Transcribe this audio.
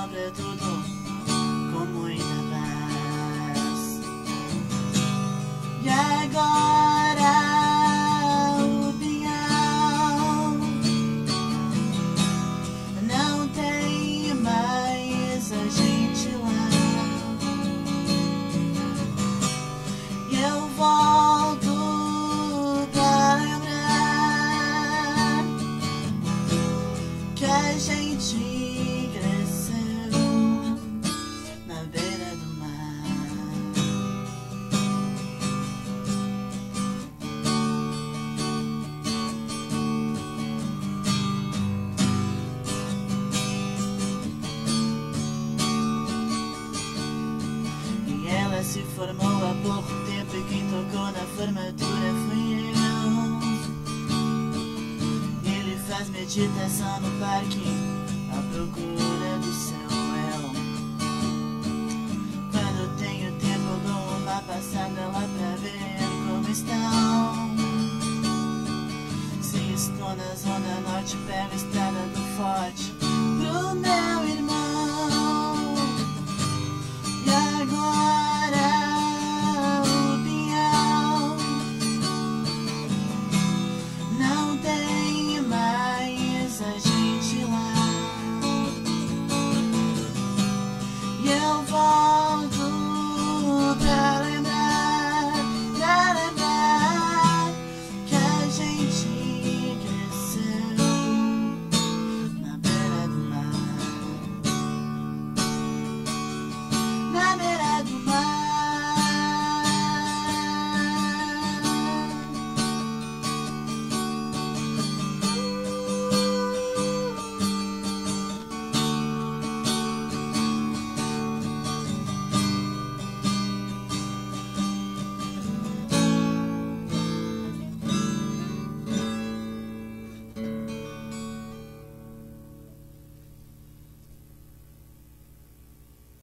sobra tudo com muita paz. E agora o pinhal não tem mais a gente lá. E eu volto pra lembrar que a gente cresceu na beira do mar. E ela se formou há pouco tempo e quem tocou na formatura fui eu. Ele faz meditação no parque à procura do seu eu. Quando tenho tempo dou uma passada lá pra ver como estão. Se estou na zona norte pego a estrada do forte pro meu